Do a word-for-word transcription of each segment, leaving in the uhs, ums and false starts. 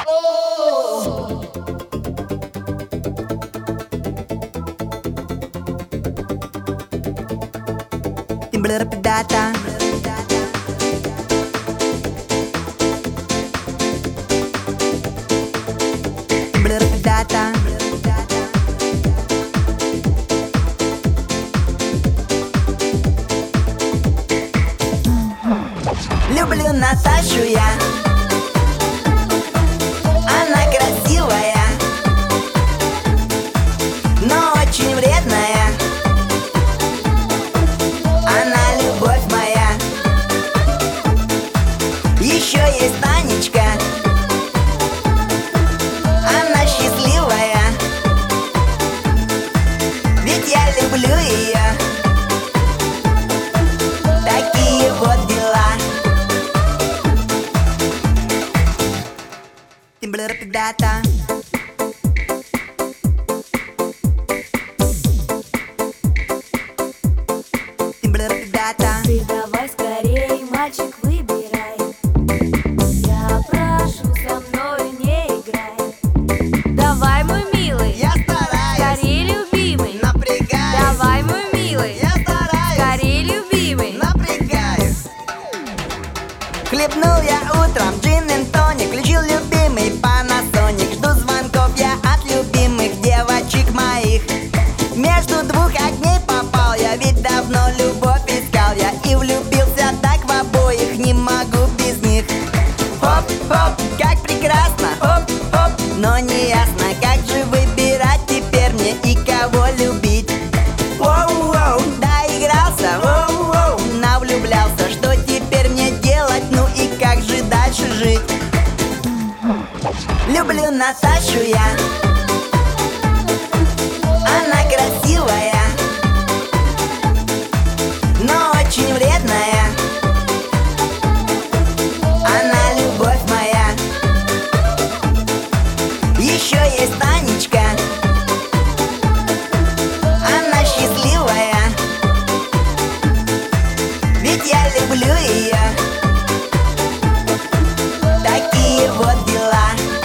Timbre pedata. Timbre pedata. Люблю Наташу я. Она красивая, но очень вредная. Она любовь моя. Еще есть Танечка. Она счастливая, ведь я люблю ее. Такие вот дела. Timbre pedata. Timbre pedata. Ты давай скорей, мальчик, выбирай. Я прошу, со мной не играй. Давай, мой милый, Я стараюсь, скорей, любимый. напрягаюсь. Давай, мой милый, Я стараюсь, скорей, любимый. напрягаюсь. Хлебнул я утром джин и тоник, включил любимый Panasonic. Жду звонков я от любимых девочек моих. Между двух огней попал я, ведь давно любовь искал я. И влюбился так в обоих, не могу без них. Хоп-хоп, как прекрасно, хоп-хоп, но не ясно, как же выбирать теперь мне и кого любить. Воу-воу, доигрался, воу-воу, навлюблялся. Что теперь мне делать, ну и как же дальше жить? Люблю Наташу я. Она красивая, но очень вредная. Она любовь моя. Еще есть Танечка. Она счастливая, ведь я люблю ее. Такие вот дела.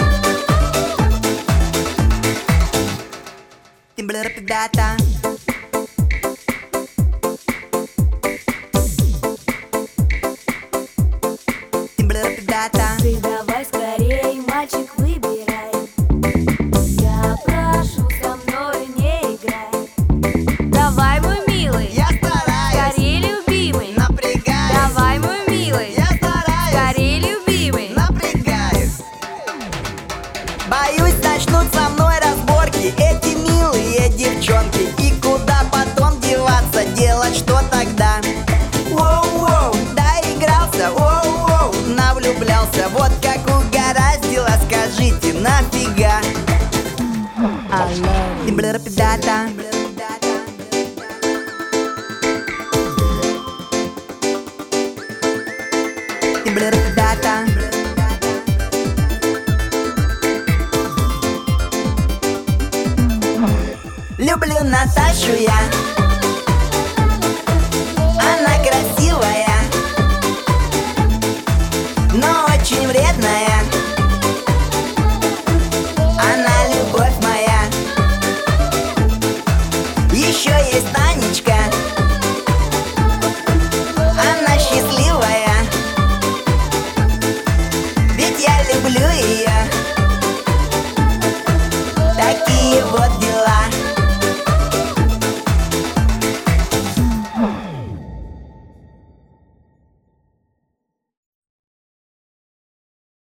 Timbre pedata. Timbre pedata. Ты давай скорей, мальчик, выбирай. Я прошу, со мной не играй. Давай, мой милый, Я стараюсь, скорей, любимый. напрягаюсь. Давай, мой милый, Я стараюсь, скорей, любимый. напрягаюсь. Боюсь, начнут со мной разборки эти милые девчонки. И куда потом деваться, делать что тогда? Воу-воу, доигрался, воу-воу, навлюблялся. Вот как угораздило, скажите, нафига? Timbre pedata. Timbre pedata. Люблю Наташу я. Она красивая, но очень вредная.